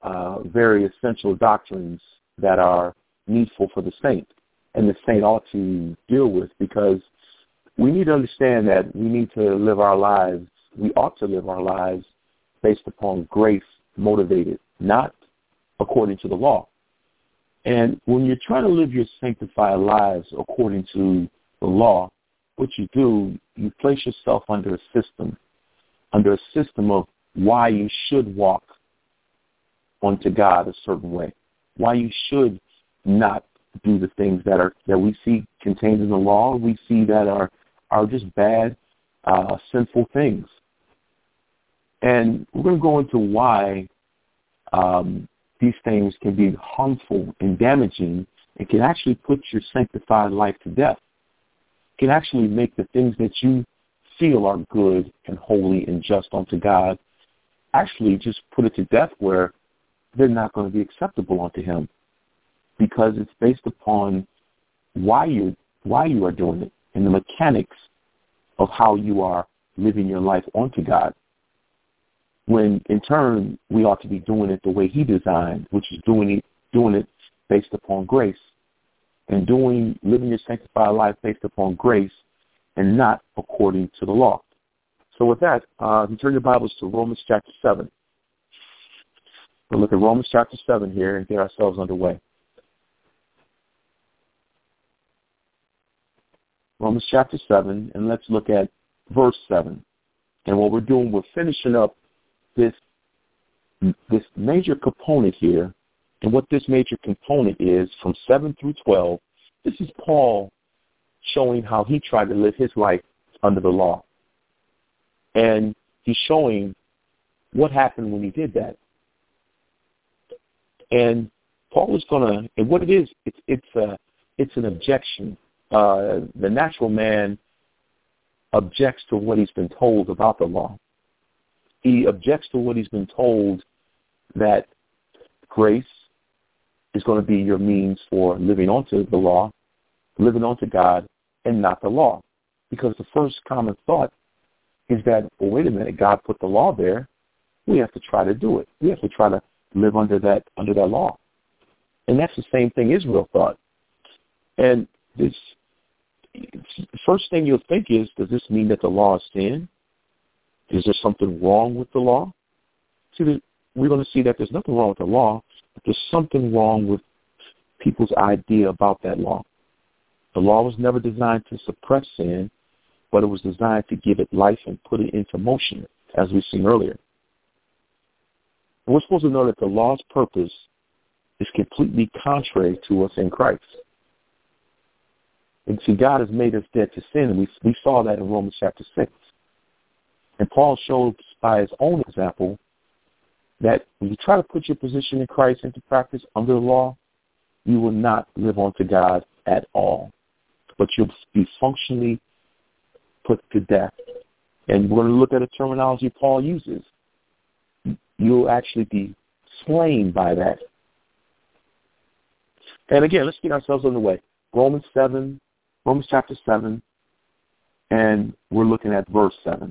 very essential doctrines that are needful for the saint, and the saint ought to deal with, because we need to understand that we need to live our lives, we ought to live our lives based upon grace motivated, not according to the law. And when you're trying to live your sanctified lives according to the law, what you do, you place yourself under a system of why you should walk onto God a certain way, why you should not do the things that we see contained in the law, we see that are just bad, sinful things. And we're going to go into why these things can be harmful and damaging and can actually put your sanctified life to death. Can actually make the things that you feel are good and holy and just unto God actually just put it to death, where they're not going to be acceptable unto him, because it's based upon why you are doing it and the mechanics of how you are living your life unto God. When in turn we ought to be doing it the way he designed, which is doing it based upon grace, and living your sanctified life based upon grace and not according to the law. So with that, turn your Bibles to Romans chapter 7. We'll look at Romans chapter 7 here and get ourselves underway. Romans chapter 7, and let's look at verse 7. And what we're doing, we're finishing up this major component here. And what this major component is, from 7 through 12, this is Paul showing how he tried to live his life under the law. And he's showing what happened when he did that. And Paul is going to, and what it is, it's an objection. The natural man objects to what he's been told about the law. He objects to what he's been told, that grace is going to be your means for living onto the law, living onto God, and not the law. Because the first common thought is that, well, wait a minute, God put the law there. We have to try to do it. We have to try to live under that law. And that's the same thing Israel thought. And this first thing you'll think is, does this mean that the law is sin? Is there something wrong with the law? See, we're going to see that there's nothing wrong with the law, but there's something wrong with people's idea about that law. The law was never designed to suppress sin, but it was designed to give it life and put it into motion, as we've seen earlier. And we're supposed to know that the law's purpose is completely contrary to us in Christ. And see, God has made us dead to sin, and we saw that in Romans chapter 6. And Paul showed by his own example that when you try to put your position in Christ into practice under the law, you will not live unto God at all, but you'll be functionally put to death. And we're going to look at a terminology Paul uses. You'll actually be slain by that. And again, let's get ourselves on the way. Romans chapter 7, and we're looking at verse 7.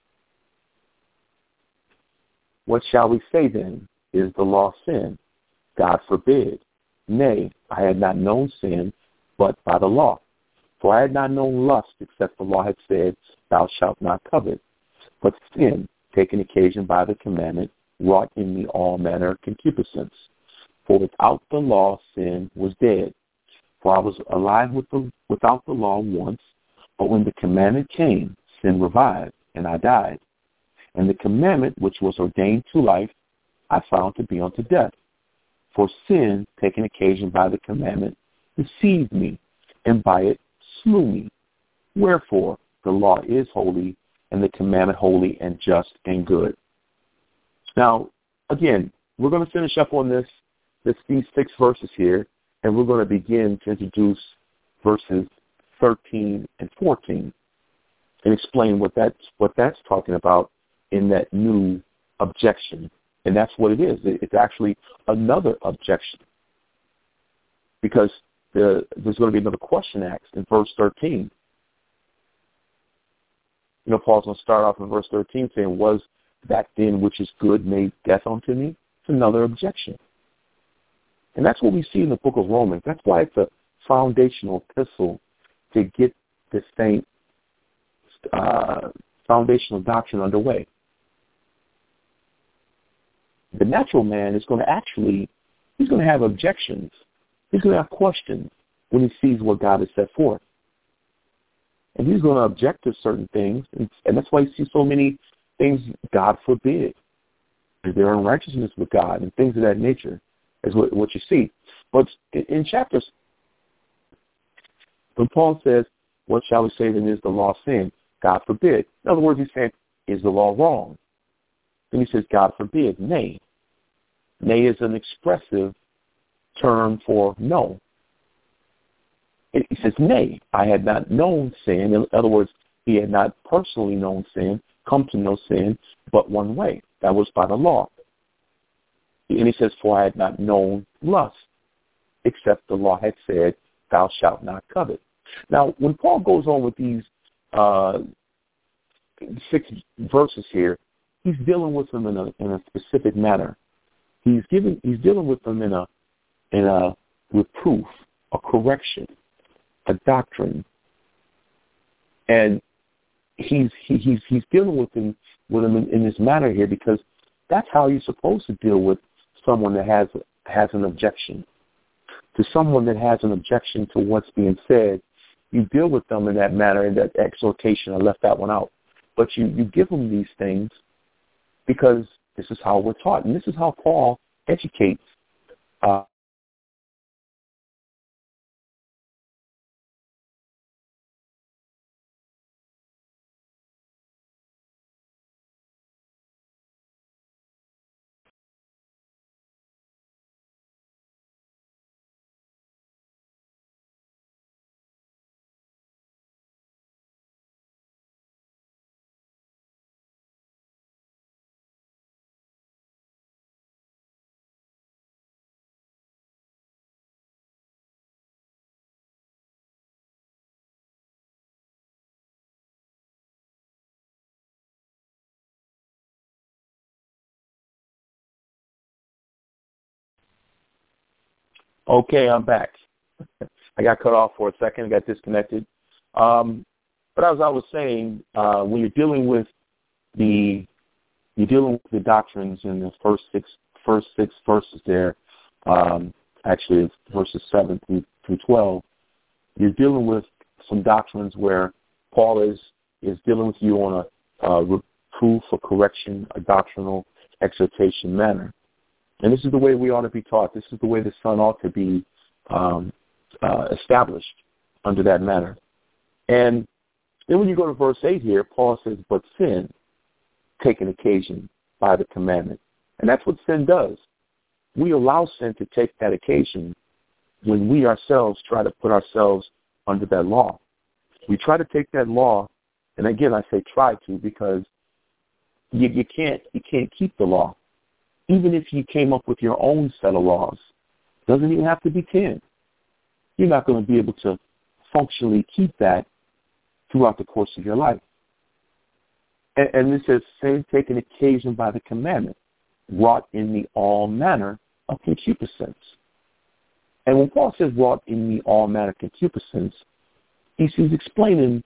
What shall we say then? Is the law sin? God forbid. Nay, I had not known sin but by the law. For I had not known lust, except the law had said, thou shalt not covet. But sin, taken occasion by the commandment, wrought in me all manner of concupiscence. For without the law sin was dead. For I was alive without the law once, but when the commandment came, sin revived, and I died. And the commandment which was ordained to life, I found to be unto death. For sin, taking occasion by the commandment, deceived me, and by it slew me. Wherefore the law is holy, and the commandment holy and just and good. Now, again, we're going to finish up on these 6 verses here, and we're going to begin to introduce verses 13 and 14 and explain what that's talking about in that new objection. And that's what it is. It's actually another objection, because there's going to be another question asked in verse 13. You know, Paul's going to start off in verse 13 saying, was that then which is good made death unto me? another objection. And that's what we see in the book of Romans. That's why it's a foundational epistle to get the saint foundational doctrine underway. The natural man is going to he's going to have objections. He's going to have questions when he sees what God has set forth. And he's going to object to certain things, and that's why you see so many things, God forbid. There are unrighteousness with God and things of that nature is what you see. But in chapters, when Paul says, what shall we say then is the law sin? God forbid. In other words, he's saying, is the law wrong? Then he says, God forbid, nay. Nay is an expressive term for no. He says, nay, I had not known sin. In other words, he had not personally known sin, come to know sin, but one way. That was by the law. And he says, for I had not known lust, except the law had said, thou shalt not covet. Now, when Paul goes on with these 6 verses here, he's dealing with them in a specific manner. He's dealing with them in a reproof, a correction, a doctrine, and he's dealing with them in this manner here because that's how you're supposed to deal with someone that has an objection. To someone that has an objection to what's being said, you deal with them in that manner. In that exhortation, I left that one out, but you give them these things because this is how we're taught, and this is how Paul educates. Okay, I'm back. I got cut off for a second. I got disconnected. But as I was saying, when you're dealing with the doctrines in the first six verses there, actually it's verses 7 through 12, you're dealing with some doctrines where Paul is dealing with you on a reproof, a correction, a doctrinal exhortation manner. And this is the way we ought to be taught. This is the way the Son ought to be established under that manner. And then when you go to verse 8 here, Paul says, but sin, taken occasion by the commandment. And that's what sin does. We allow sin to take that occasion when we ourselves try to put ourselves under that law. We try to take that law, and again I say try to because you can't keep the law. Even if you came up with your own set of laws, doesn't even have to be 10. You're not going to be able to functionally keep that throughout the course of your life. And this says, sin taken occasion by the commandment, wrought in the all manner of concupiscence. And when Paul says wrought in the all manner of concupiscence, he's explaining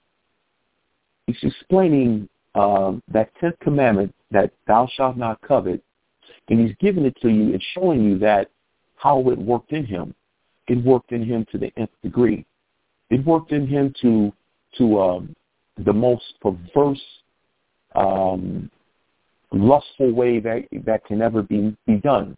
that 10th commandment, that thou shalt not covet, and he's giving it to you and showing you that how it worked in him. It worked in him to the nth degree. It worked in him to the most perverse, lustful way that can ever be done.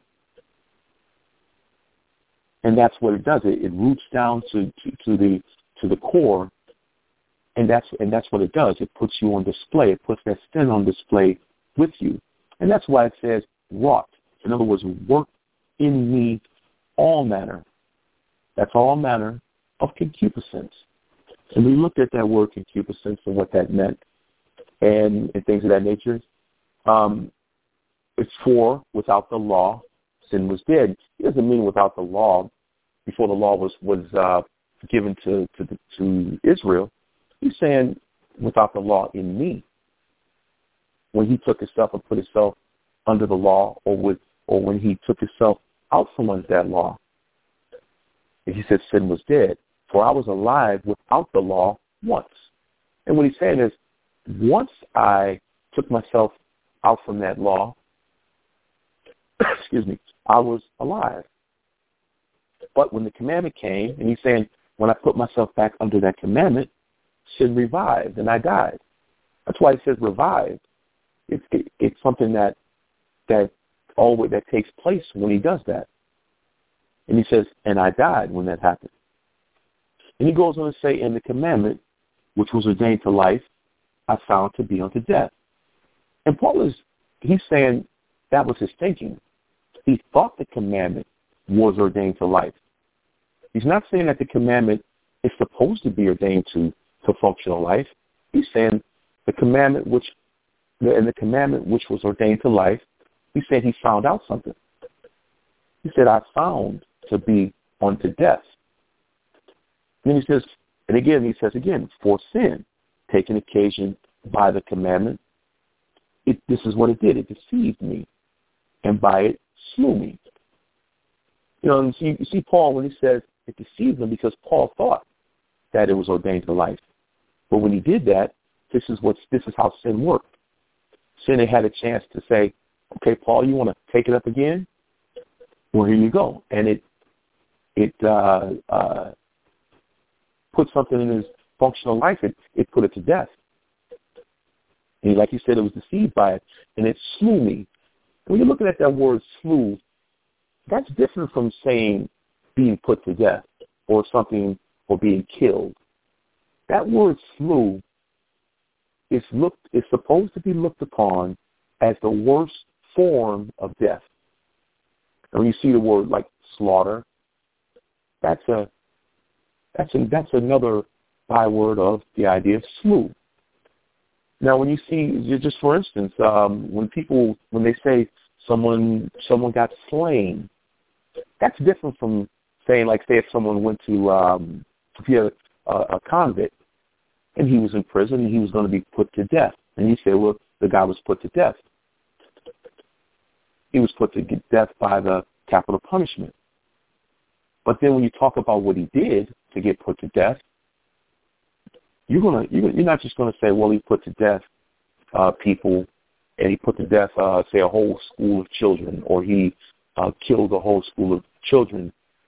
And that's what it does. It roots down to the core, and that's what it does. It puts you on display. It puts that sin on display with you, and that's why it says wrought. In other words, work in me all manner. That's all manner of concupiscence. And we looked at that word concupiscence and what that meant, and things of that nature. It's for without the law, sin was dead. It doesn't mean without the law. Before the law was given to Israel, he's saying without the law in me. When he took himself and put himself under the law or or when he took himself out from under that law. And he said sin was dead, for I was alive without the law once. And what he's saying is, once I took myself out from that law, excuse me, I was alive. But when the commandment came, and he's saying, when I put myself back under that commandment, sin revived, and I died. That's why it says revived. It's something that takes place when he does that. And he says, and I died when that happened. And he goes on to say, and the commandment, which was ordained to life, I found to be unto death. And he's saying that was his thinking. He thought the commandment was ordained to life. He's not saying that the commandment is supposed to be ordained to functional life. He's saying the commandment which was ordained to life, he said he found out something. He said, I found to be unto death. And then he says, for sin, taking occasion by the commandment, this is what it did. It deceived me, and by it slew me. And you see Paul when he says it deceived him, because Paul thought that it was ordained to life. But when he did that, this is how sin worked. Sin had a chance to say, okay, Paul, you want to take it up again? Well, here you go. And it put something in his functional life. It put it to death. And like you said, it was deceived by it, and it slew me. When you're looking at that word slew, that's different from saying being put to death or something, or being killed. That word slew is supposed to be looked upon as the worst form of death. And when you see the word like slaughter, that's another byword of the idea of slew. Now, when you see, just for instance, when they say someone got slain, that's different from saying, like, say if someone went to be a convict and he was in prison and he was going to be put to death, and you say, well, the guy was put to death. He was put to death by the capital punishment. But then when you talk about what he did to get put to death, you're not just going to say, well, he put to death people, and he put to death, say, a whole school of children, or he killed a whole school of children.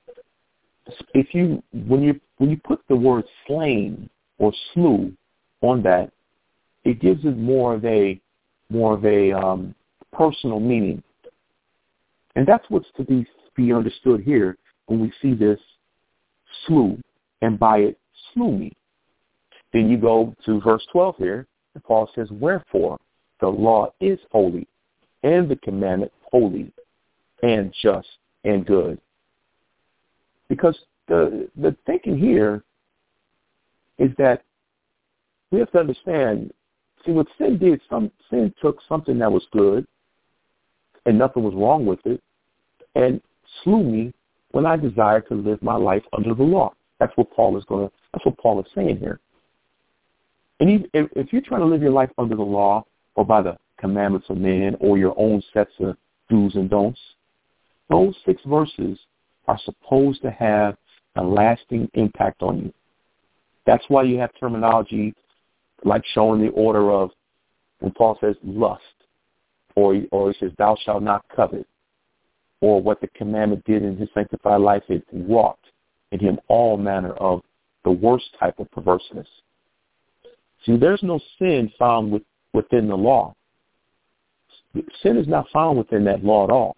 When you put the word slain or slew on that, it gives it more of a personal meaning, and that's what's to be understood here when we see this slew, and by it slew me. Then you go to verse 12 here, and Paul says, wherefore the law is holy, and the commandment holy, and just, and good. Because the thinking here is that we have to understand, see, what sin did, sin took something that was good, and nothing was wrong with it, and slew me when I desired to live my life under the law. That's what Paul is saying here. And if you're trying to live your life under the law, or by the commandments of men, or your own sets of do's and don'ts, those 6 verses are supposed to have a lasting impact on you. That's why you have terminology like showing the order of when Paul says lust, or he says thou shalt not covet, or what the commandment did in his sanctified life, it wrought in him all manner of the worst type of perverseness. See, there's no sin found within the law. Sin is not found within that law at all.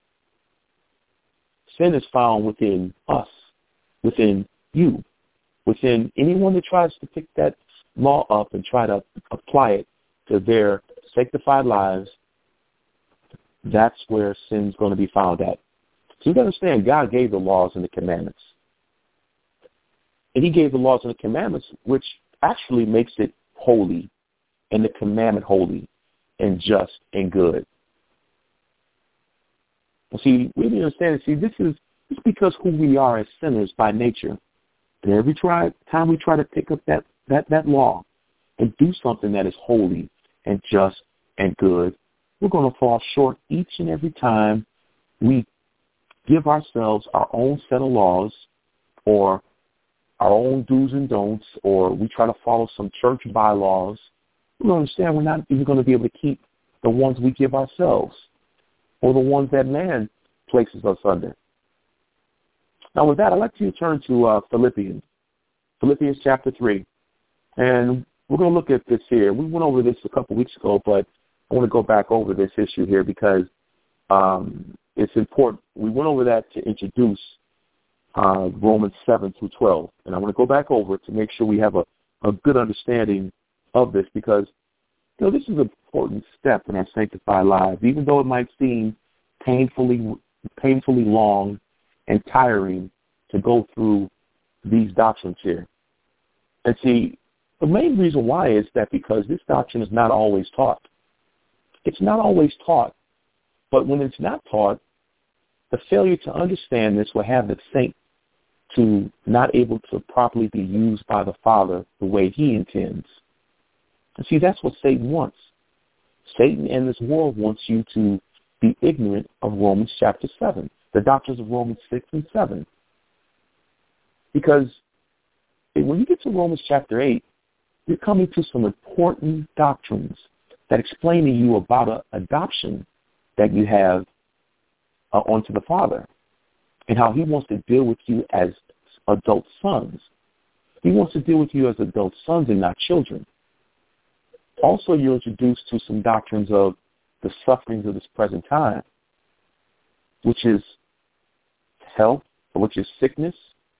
Sin is found within us, within you, within anyone that tries to pick that law up and try to apply it to their sanctified lives. That's where sin's going to be found at. So you got to understand, God gave the laws and the commandments. And he gave the laws and the commandments, which actually makes it holy, and the commandment holy and just and good. Well, see, we need to understand, this is because who we are as sinners by nature. And every time we try to pick up that law and do something that is holy and just and good, we're going to fall short each and every time we give ourselves our own set of laws or our own do's and don'ts, or we try to follow some church bylaws, we understand we're not even going to be able to keep the ones we give ourselves or the ones that man places us under. Now, with that, I'd like to turn to Philippians chapter 3. And we're going to look at this here. We went over this a couple weeks ago, but I want to go back over this issue here because it's important. We went over that to introduce Romans 7 through 12. And I want to go back over it to make sure we have a good understanding of this because, this is an important step in our sanctified lives, even though it might seem painfully long and tiring to go through these doctrines here. And see, the main reason why is that because this doctrine is not always taught. It's not always taught, but when it's not taught, the failure to understand this will have the saint to not able to properly be used by the Father the way he intends. And see, that's what Satan wants. Satan and this world wants you to be ignorant of Romans chapter 7, the doctrines of Romans 6 and 7. Because when you get to Romans chapter 8, you're coming to some important doctrines that explain to you about adoption that you have onto the Father and how he wants to deal with you as adult sons. He wants to deal with you as adult sons and not children. Also, you're introduced to some doctrines of the sufferings of this present time, which is health, which is sickness,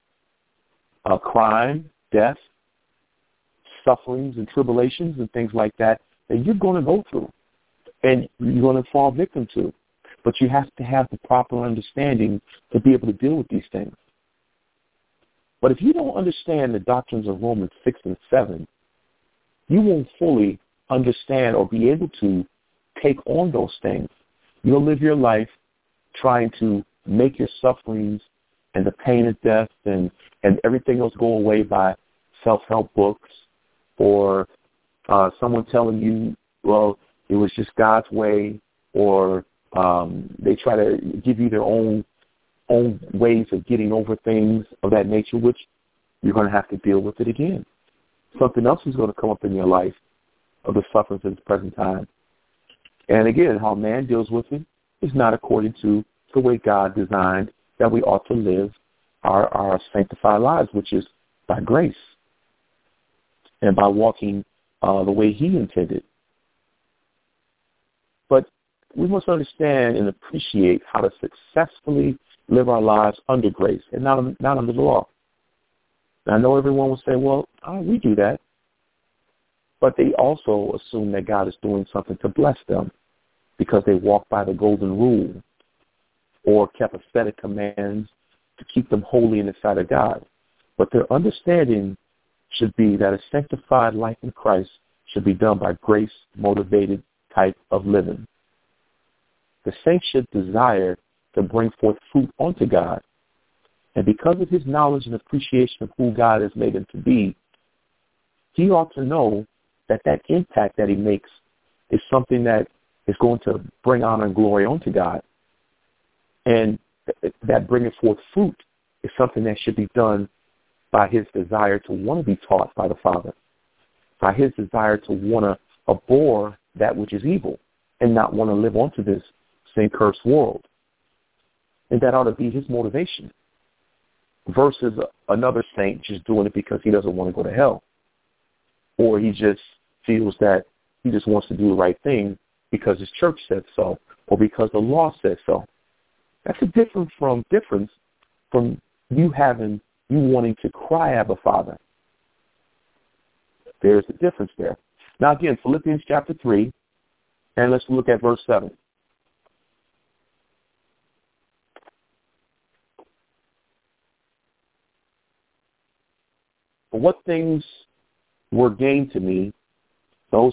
crime, death, sufferings and tribulations and things like that you're going to go through and you're going to fall victim to. But you have to have the proper understanding to be able to deal with these things. But if you don't understand the doctrines of Romans 6 and 7, you won't fully understand or be able to take on those things. You'll live your life trying to make your sufferings and the pain of death and everything else go away by self-help books or someone telling you, well, it was just God's way, or they try to give you their own ways of getting over things of that nature, which you're going to have to deal with it again. Something else is going to come up in your life of the sufferings of the present time. And again, how man deals with it is not according to the way God designed that we ought to live our sanctified lives, which is by grace and by walking the way he intended. But we must understand and appreciate how to successfully live our lives under grace and not under the law. And I know everyone will say, well, we do that. But they also assume that God is doing something to bless them because they walk by the golden rule or kept ascetic commands to keep them holy in the sight of God. But their understanding should be that a sanctified life in Christ should be done by grace-motivated type of living. The saint should desire to bring forth fruit unto God. And because of his knowledge and appreciation of who God has made him to be, he ought to know that impact that he makes is something that is going to bring honor and glory unto God. And that bringing forth fruit is something that should be done by his desire to want to be taught by the Father, by his desire to want to abhor that which is evil and not want to live onto this same cursed world. And that ought to be his motivation versus another saint just doing it because he doesn't want to go to hell, or he just feels that he just wants to do the right thing because his church said so or because the law said so. That's a difference from you wanting to cry, Abba, Father. There's a difference there. Now again, Philippians chapter 3, and let's look at verse 7. For what things were gained to me, those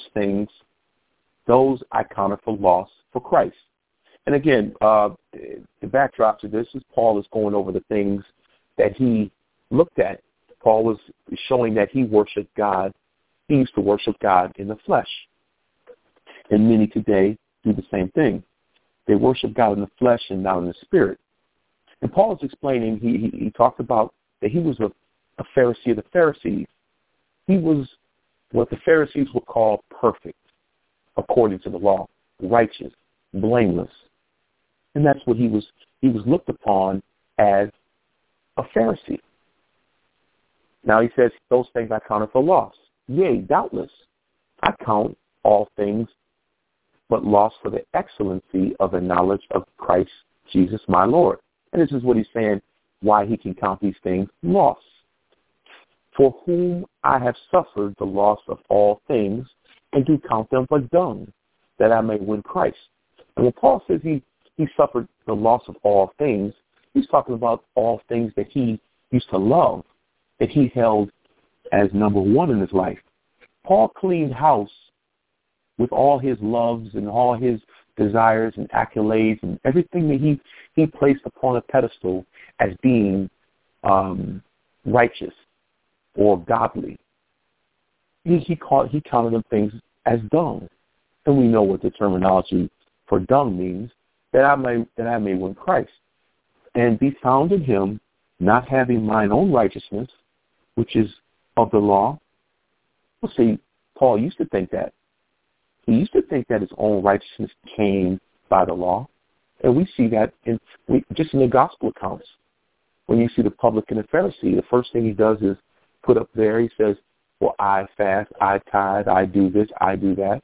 I counted for loss for Christ. And again, the backdrop to this is Paul is going over the things that he looked at. Paul was showing that he worshiped God. He used to worship God in the flesh. And many today do the same thing. They worship God in the flesh and not in the spirit. And Paul is explaining, he talked about that he was a Pharisee of the Pharisees. He was what the Pharisees would call perfect, according to the law, righteous, blameless. And that's what he was looked upon as a Pharisee. Now he says, those things I counted for loss. Yea, doubtless, I count all things but loss for the excellency of the knowledge of Christ Jesus my Lord. And this is what he's saying, why he can count these things loss. For whom I have suffered the loss of all things, and do count them but dung, that I may win Christ. And when Paul says he suffered the loss of all things, he's talking about all things that he used to love, that he held as number one in his life. Paul cleaned house with all his loves and all his desires and accolades and everything that he placed upon a pedestal as being righteous or godly. He counted them things as dung. And we know what the terminology for dung means, that I may win Christ and be found in him, not having mine own righteousness, which is of the law. Well, see, Paul used to think that. He used to think that his own righteousness came by the law. And we see that just in the gospel accounts. When you see the publican and Pharisee, the first thing he does is put up there, he says, well, I fast, I tithe, I do this, I do that.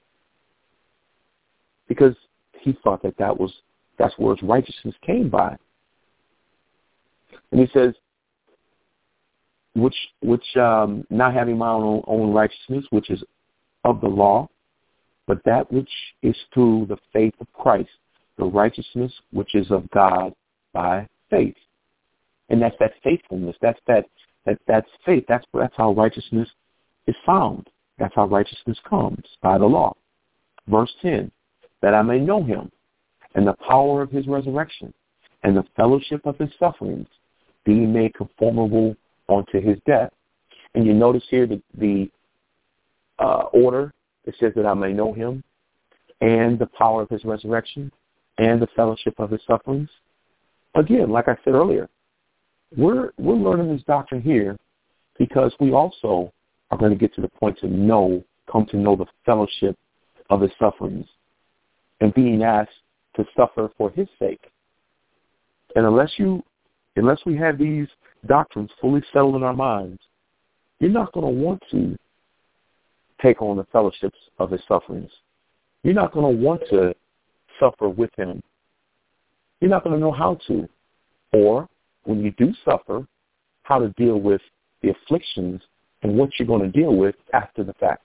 Because he thought that's where his righteousness came by. And he says, which not having my own righteousness, which is of the law, but that which is through the faith of Christ, the righteousness which is of God by faith. And that's that faithfulness. That's faith. That's how righteousness is found. That's how righteousness comes, by the law. Verse 10, that I may know him and the power of his resurrection and the fellowship of his sufferings, being made conformable unto his death. And you notice here the order. It says that I may know him and the power of his resurrection and the fellowship of his sufferings. Again, like I said earlier, we're learning this doctrine here because we also are going to get to the point to come to know the fellowship of his sufferings and being asked to suffer for his sake. And unless we have these doctrines fully settled in our minds, you're not going to want to take on the fellowships of his sufferings. You're not going to want to suffer with him. You're not going to know how to. Or, when you do suffer, how to deal with the afflictions and what you're going to deal with after the fact.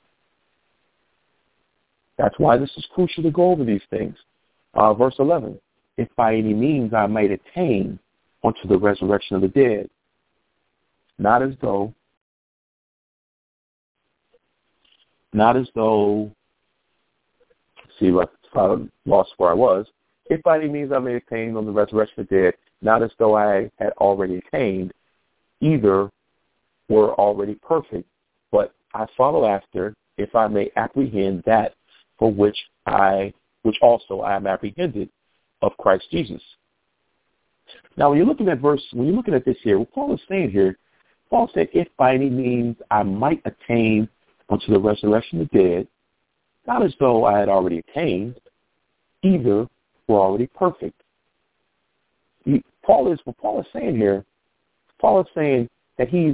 That's why this is crucial to go over these things. Verse 11, if by any means I might attain unto the resurrection of the dead, not as though, see, I lost where I was. If by any means I may attain on the resurrection of the dead, not as though I had already attained, either were already perfect, but I follow after, if I may apprehend that for which also I am apprehended of Christ Jesus. Now, when you're looking at this here, what Paul is saying here, Paul said, if by any means I might attain unto the resurrection of the dead, not as though I had already attained, either were already perfect. What Paul is saying here, Paul is saying that he's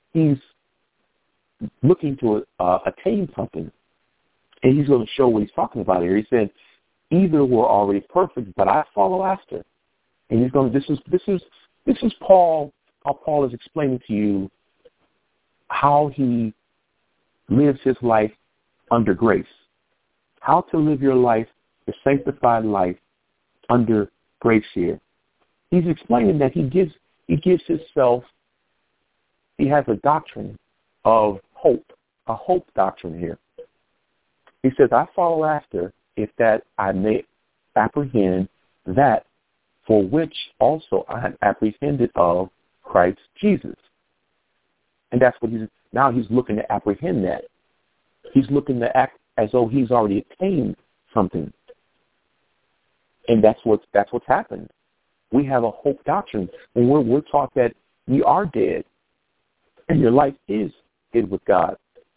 looking to attain something, and he's going to show what he's talking about here. He said, either were already perfect, but I follow after. And he's going to, this is Paul, how Paul is explaining to you how he lives his life under grace. How to live your life, the sanctified life, under grace here. He's explaining that he gives himself, he has a doctrine of hope, a hope doctrine here. He says, I follow after, if that I may apprehend that for which also I am apprehended of Christ Jesus. And that's what he's looking to apprehend that. He's looking to act as though he's already attained something. And that's what's happened. We have a hope doctrine, and we're taught that we are dead, and your life is hid with God.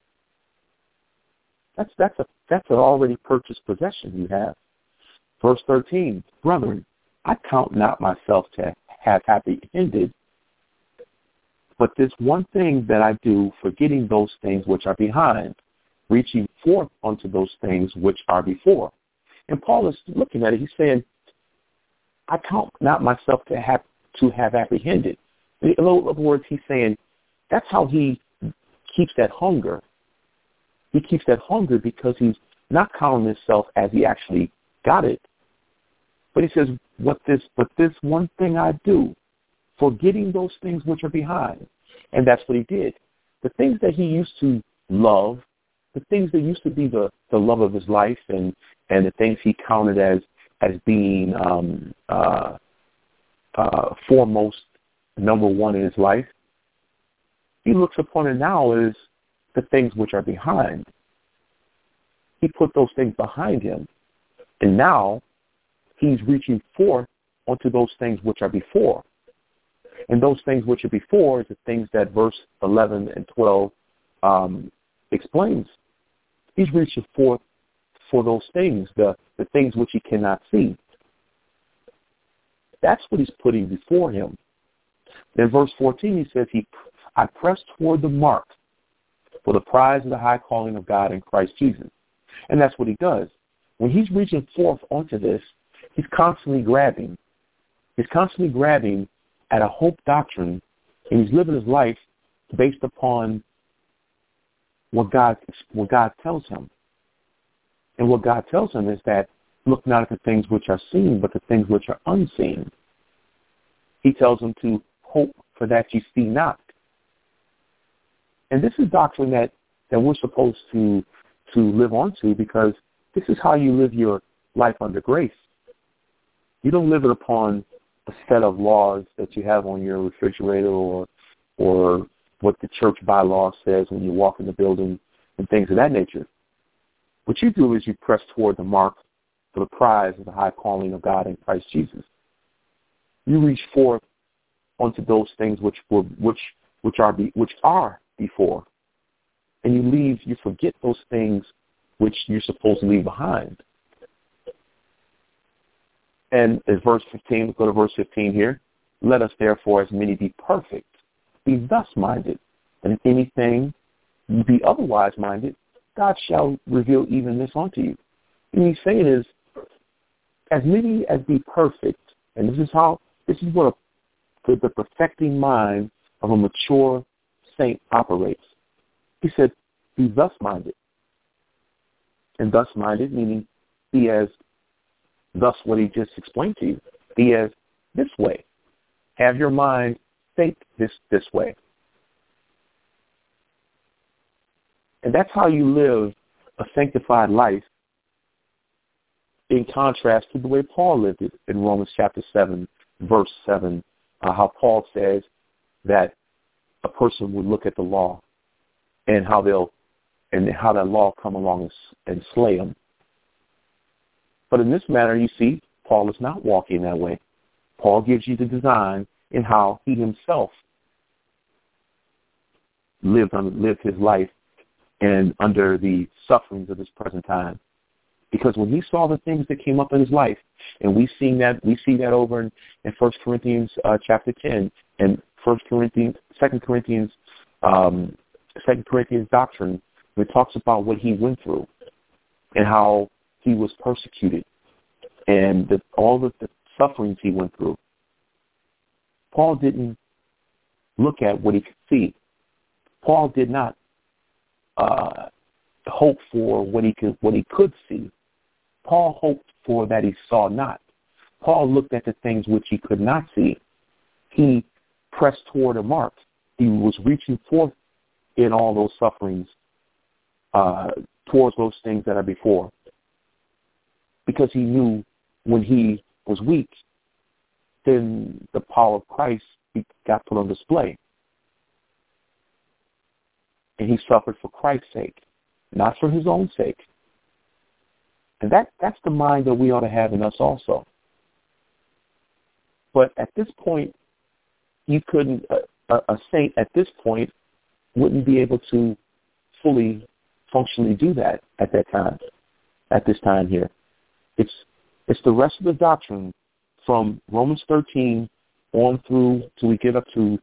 That's an already purchased possession you have. Verse 13, brethren, I count not myself to have apprehended, but this one thing that I do, forgetting those things which are behind, reaching forth unto those things which are before. And Paul is looking at it. He's saying, I count not myself to have apprehended. In other words, he's saying that's how he keeps that hunger. He keeps that hunger because he's not counting himself as he actually got it. But he says, but this one thing I do, forgetting those things which are behind. And that's what he did. The things that he used to love, the things that used to be the love of his life and the things he counted as being foremost, number one in his life, he looks upon it now as the things which are behind. He put those things behind him, and now he's reaching forth onto those things which are before. And those things which are before is the things that verse 11 and 12 explains. He's reaching forth for those things, the things which he cannot see. That's what he's putting before him. Then verse 14, he says, I press toward the mark for the prize of the high calling of God in Christ Jesus. And that's what he does. When he's reaching forth onto this, he's constantly grabbing. He's constantly grabbing at a hope doctrine, and he's living his life based upon what God tells him. And what God tells him is that look not at the things which are seen, but the things which are unseen. He tells him to hope for that you see not. And this is doctrine that we're supposed to live onto, because this is how you live your life under grace. You don't live it upon a set of laws that you have on your refrigerator or what the church bylaw says when you walk in the building and things of that nature. What you do is you press toward the mark for the prize of the high calling of God in Christ Jesus. You reach forth onto those things which are before, and you forget those things which you're supposed to leave behind. And as verse 15, go to verse 15 here. Let us therefore as many be perfect, be thus minded, and if anything you be otherwise minded, God shall reveal even this unto you. And he's saying is, as many as be perfect, and this is what the perfecting mind of a mature saint operates. He said, be thus minded. And thus minded, meaning be as thus what he just explained to you. Be as this way. Have your mind think this way. And that's how you live a sanctified life, in contrast to the way Paul lived it in Romans chapter 7, verse 7, how Paul says that a person would look at the law and how that law come along and slay them. But in this matter, you see, Paul is not walking that way. Paul gives you the design in how he himself lived his life and under the sufferings of this present time. Because when he saw the things that came up in his life, and we see that over in 1 Corinthians chapter 10 and 2 Corinthians doctrine, it talks about what he went through and how he was persecuted and all the sufferings he went through. Paul didn't look at what he could see. Paul did not hope for what he could see. Paul hoped for that he saw not. Paul looked at the things which he could not see. He pressed toward a mark. He was reaching forth in all those sufferings towards those things that are before. Because he knew when he was weak, then the power of Christ got put on display. And he suffered for Christ's sake, not for his own sake. And that's the mind that we ought to have in us also. But at this point, you couldn't, a saint at this point wouldn't be able to fully functionally do that at that time, at this time here. It's the rest of the doctrine from Romans 13 on through till we get up to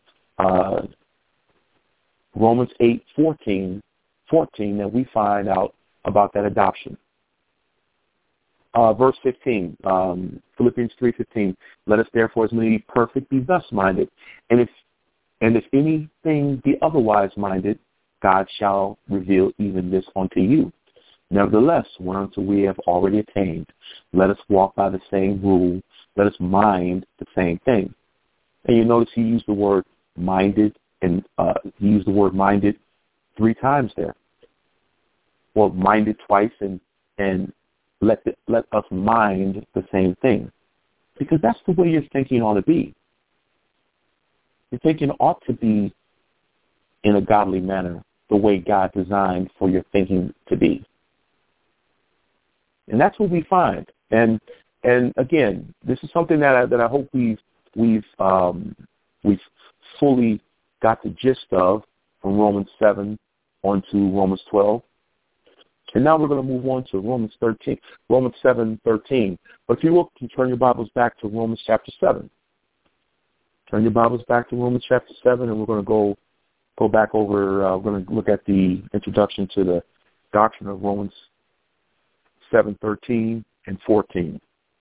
Romans 8:14 that we find out about that adoption. Verse 15, Philippians 3:15. Let us therefore as many be perfect, be thus minded. And if anything be otherwise minded, God shall reveal even this unto you. Nevertheless, whereunto we have already attained, let us walk by the same rule. Let us mind the same thing. And you notice he used the word minded, and he used the word minded 3 times there. Well, minded twice, and let us mind the same thing. Because that's the way your thinking ought to be. Your thinking ought to be in a godly manner, the way God designed for your thinking to be. And that's what we find. And again, this is something that I hope we've fully got the gist of from Romans 7 on to Romans 12. And now we're going to move on to Romans 7:13. But if you will, you turn your Bibles back to Romans chapter 7. Turn your Bibles back to Romans chapter 7, and we're going to go back over, we're going to look at the introduction to the doctrine of Romans 7:13 and 14.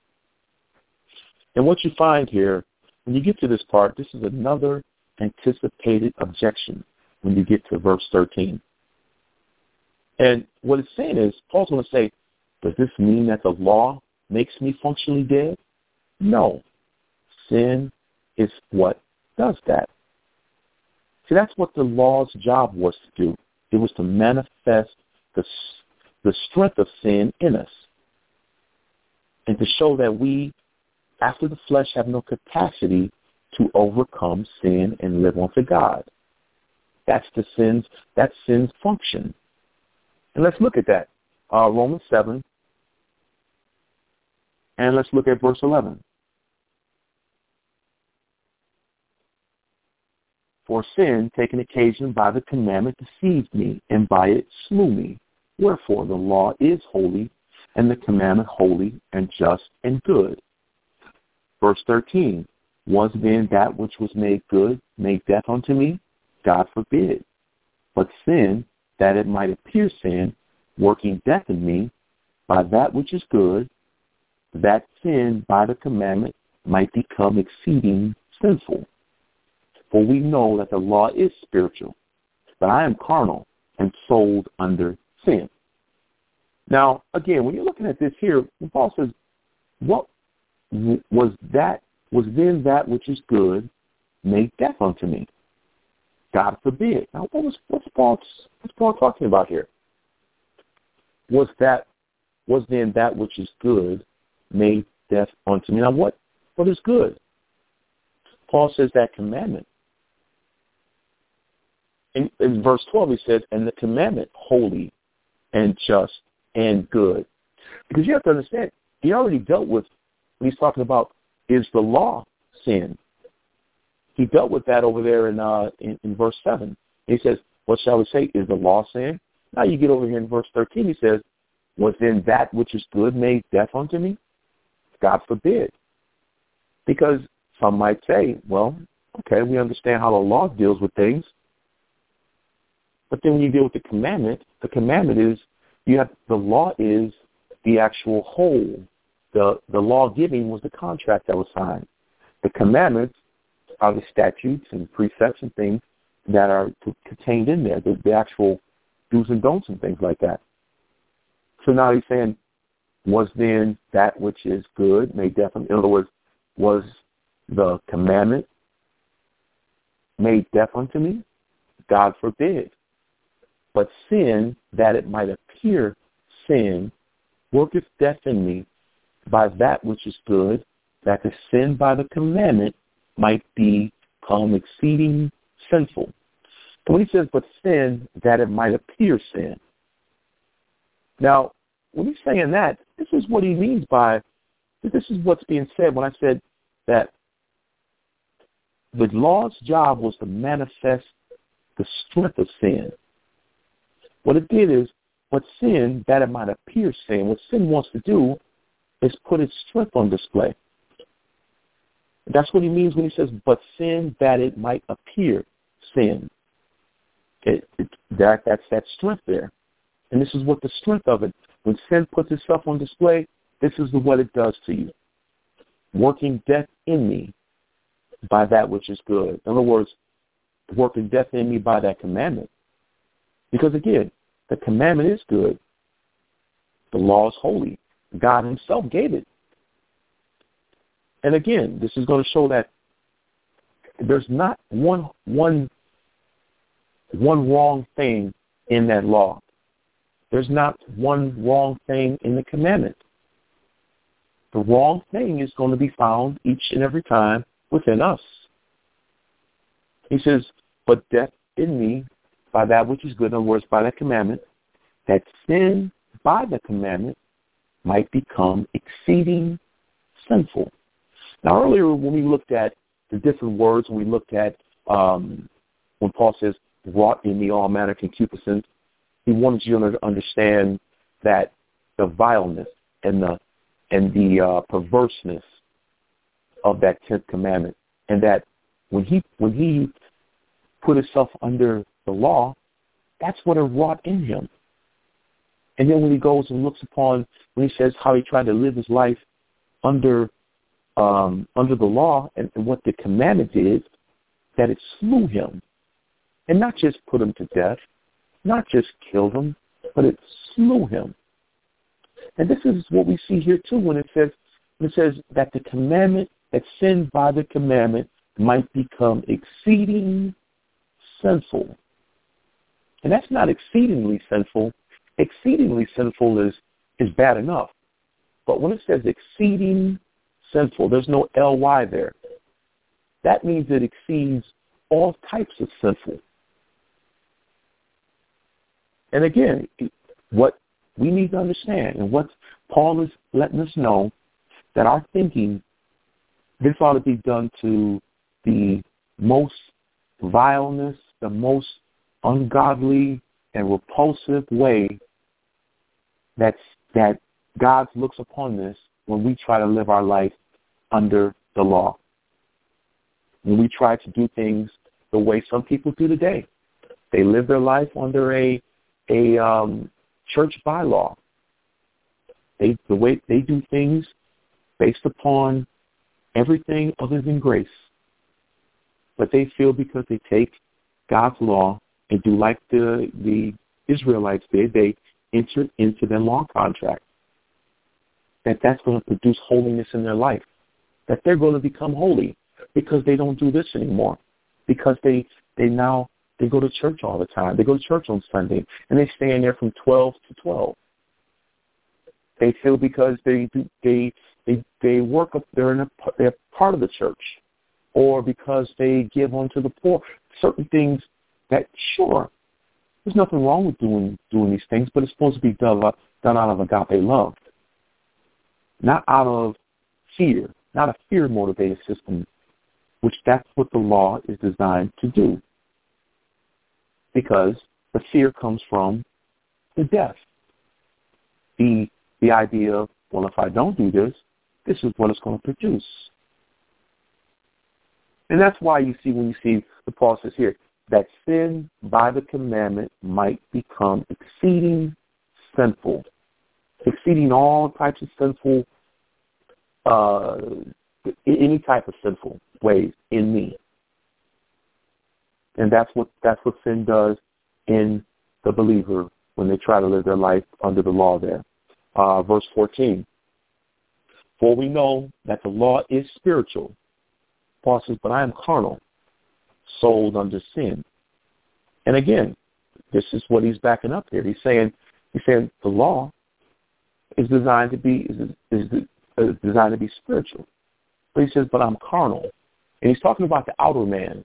And what you find here, when you get to this part, this is another anticipated objection when you get to verse 13. And what it's saying is, Paul's going to say, does this mean that the law makes me functionally dead? No. Sin is what does that. See, that's what the law's job was to do. It was to manifest the strength of sin in us and to show that we, after the flesh, have no capacity to overcome sin and live unto God. That's sin's function. And let's look at that. Romans 7, and let's look at verse 11. For sin, taking occasion by the commandment, deceived me, and by it slew me. Wherefore the law is holy, and the commandment holy, and just, and good. Verse 13, was then that which was made good made death unto me? God forbid. But sin, that it might appear sin, working death in me, by that which is good, that sin by the commandment might become exceeding sinful. For we know that the law is spiritual, but I am carnal and sold under sin. Now, again, when you're looking at this here, Paul says, what was then that which is good made death unto me? God forbid. Now, what's Paul talking about here? Was then that which is good made death unto me? Now, what is good? Paul says that commandment. In verse 12, he says, and the commandment holy and just and good. Because you have to understand, he already dealt with, when he's talking about, is the law sin? He dealt with that over there in verse 7. He says, what shall we say? Is the law sin? Now you get over here in verse 13, he says, was then that which is good made death unto me? God forbid. Because some might say, well, okay, we understand how the law deals with things. But then when you deal with the commandment is, the law is the actual whole. The law giving was the contract that was signed. The commandments are the statutes and precepts and things that are contained in there, the actual do's and don'ts and things like that. So now he's saying, was then that which is good made death? In other words, was the commandment made death unto me? God forbid. But sin, that it might appear sin, worketh death in me by that which is good, that the sin by the commandment might become exceeding sinful. So when he says, but sin, that it might appear sin. Now, when he's saying that, this is what he means by, this is what's being said when I said that the law's job was to manifest the strength of sin. What it did is, what sin, that it might appear sin, what sin wants to do is put its strength on display. That's what he means when he says, but sin that it might appear sin. That's that strength there. And this is what the strength of it. When sin puts itself on display, this is what it does to you. Working death in me by that which is good. In other words, working death in me by that commandment. Because again, the commandment is good. The law is holy. God himself gave it. And again, this is going to show that there's not one wrong thing in that law. There's not one wrong thing in the commandment. The wrong thing is going to be found each and every time within us. He says, but death in me by that which is good, in other words, by that commandment, that sin by the commandment might become exceeding sinful. Now, earlier when we looked at the different words, when we looked at when Paul says, wrought in me all manner of concupiscence, he wanted you to understand that the vileness and the perverseness of that 10th commandment, and that when he put himself under the law, that's what it wrought in him. And then when he goes and looks upon, when he says how he tried to live his life under the law and what the commandment did, that it slew him. And not just put him to death, not just killed him, but it slew him. And this is what we see here too when it says that the commandment, that sin by the commandment might become exceeding sinful. And that's not exceedingly sinful. Exceedingly sinful is bad enough. But when it says exceeding sinful, there's no ly there. That means it exceeds all types of sinful. And again, what we need to understand, and what Paul is letting us know, that our thinking, this ought to be done to the most vileness, the most ungodly and repulsive way that God looks upon this when we try to live our life under the law. When we try to do things the way some people do today. They live their life under a church bylaw. The way they do things based upon everything other than grace. But they feel because they take God's law and do like the Israelites did, they enter into their law contract, that's going to produce holiness in their life, that they're going to become holy because they don't do this anymore, because they go to church all the time. They go to church on Sunday, and they stay in there from 12 to 12. They feel because they work up, they're part of the church, or because they give unto the poor. Certain things that, sure, there's nothing wrong with doing these things, but it's supposed to be done out of agape love, not out of fear, not a fear-motivated system, which that's what the law is designed to do. Because the fear comes from the death. The idea of, well, if I don't do this, this is what it's going to produce. And that's why you see, when you see the Paul says here, that sin by the commandment might become exceeding sinful, exceeding all types of sinful, any type of sinful ways in me. And that's what sin does in the believer when they try to live their life under the law there. Verse 14. For we know that the law is spiritual. Paul says, but I am carnal, sold under sin. And again, this is what he's backing up here. He's saying the law is designed to be designed to be spiritual. But he says, but I'm carnal. And he's talking about the outer man.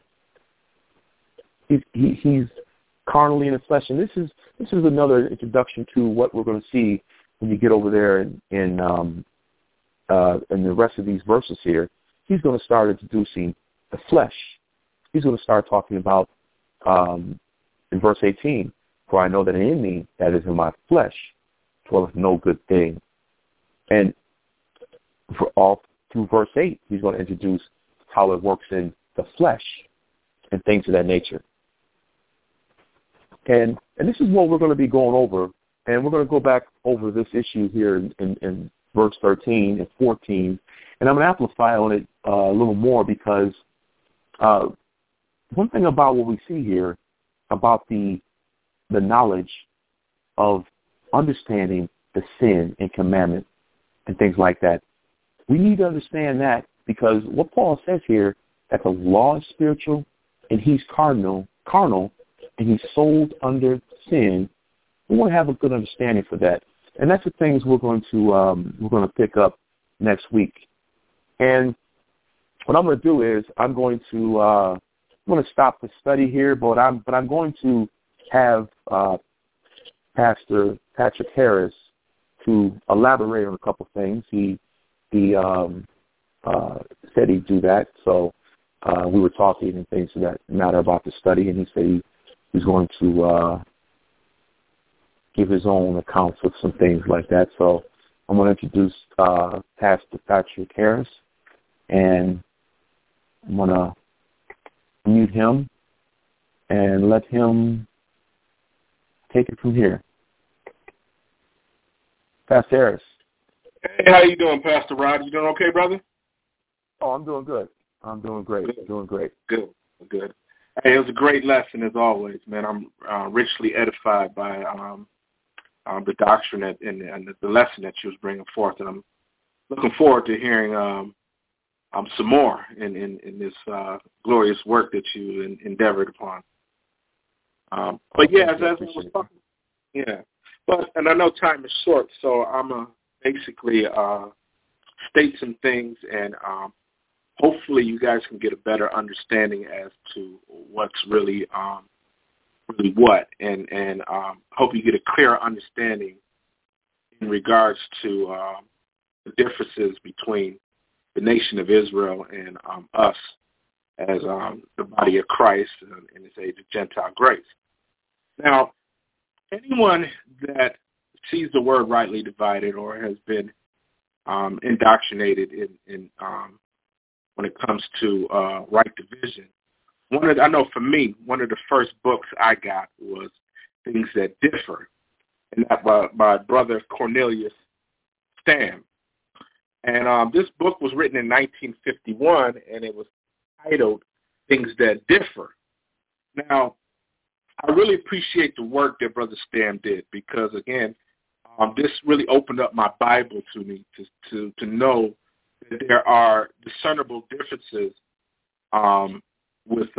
He's carnally in the flesh. And this is another introduction to what we're going to see when you get over there in the rest of these verses here. He's going to start introducing the flesh he's going to start talking about in verse 18, for I know that in me, that is in my flesh, dwelleth no good thing. And for all through verse 8, he's going to introduce how it works in the flesh and things of that nature. And this is what we're going to be going over, and we're going to go back over this issue here in verse 13 and 14, and I'm going to amplify on it a little more because one thing about what we see here about the knowledge of understanding the sin and commandment and things like that, we need to understand that because what Paul says here, that the law is spiritual and he's carnal, and he's sold under sin. We want to have a good understanding for that, and that's the things we're going to pick up next week. And what I'm going to do is I'm going to stop the study here, but I'm going to have Pastor Patrick Harris to elaborate on a couple things. He said he'd do that, so we were talking and things of that matter about the study, and he said he's going to give his own accounts of some things like that. So I'm going to introduce Pastor Patrick Harris, and I'm going to mute him and let him take it from here. Pastor Harris. Hey, how you doing, Pastor Rod? You doing okay, brother? Oh, I'm doing good. I'm doing great. Good. Doing great. Good. Hey, it was a great lesson as always, man. I'm richly edified by the doctrine and the lesson that you was bringing forth, and I'm looking forward to hearing some more in this glorious work that you endeavored upon. But yeah, as I was talking, yeah. But and I know time is short, so I'm gonna basically state some things, and hopefully you guys can get a better understanding as to what's really what, and hope you get a clearer understanding in regards to the differences between the nation of Israel and us as the body of Christ in this age of Gentile grace. Now, anyone that sees the word rightly divided or has been indoctrinated in when it comes to right division, I know for me, one of the first books I got was Things That Differ, and that by Brother Cornelius Stam. And this book was written in 1951, and it was titled Things That Differ. Now, I really appreciate the work that Brother Stam did because, again, this really opened up my Bible to me to know that there are discernible differences with